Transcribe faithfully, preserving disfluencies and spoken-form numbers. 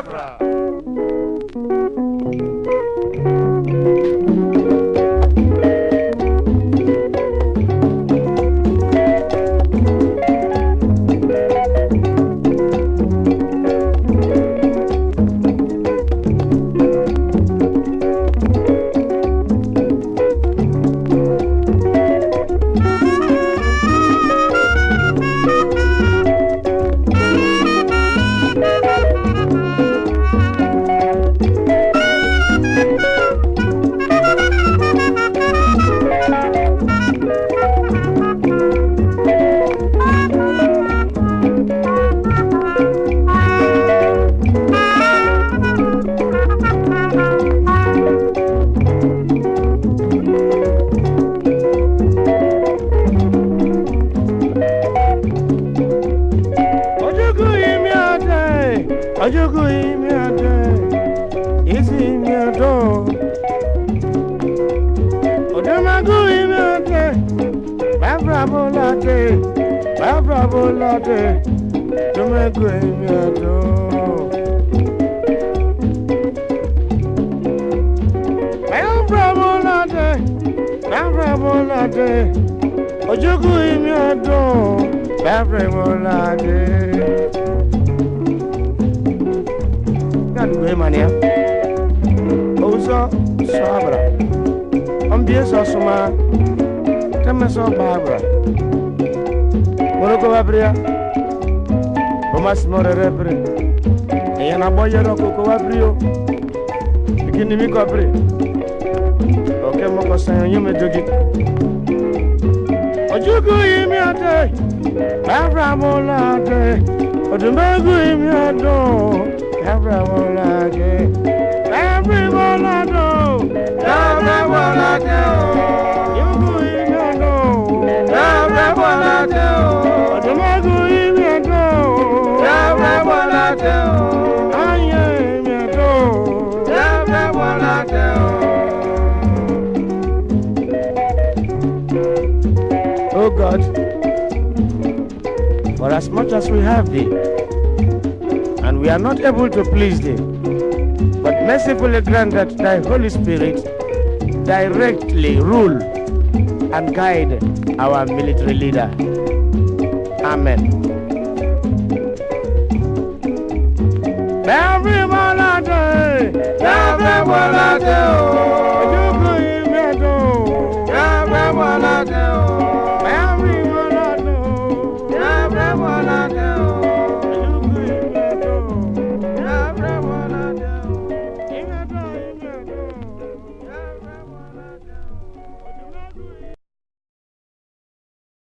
Biafra. Ojogo imi ade, isi imi ado. Odomagu imi ade, Biafra bolade, Biafra bolade. Odomagu imi ado. Biafra bolade, Biafra bolade. Ojogo imi ado, Biafra bolade. We mania Ozo Sabra Ambiesa Suma Tamaso Barbara Moroko Abria Omas More Rebre Yana Boyero Coco Abrio Bikini Miko Abri Okay Moko San Yume Jogi Ojugu Yimi Ade Barbara Molade Odumagu Yimi Ado Everyone like it. Everyone I know. Everyone I know. You go in and know. Everyone I know. But the man go in and know. Everyone I know. I am and know. Everyone I know. Oh God, for as much as we have thee, and we are not able to please thee, but mercifully grant that thy Holy Spirit directly rule and guide our military leader. Amen. Everyone I do, everyone I do, everyone I do, everyone I do, everyone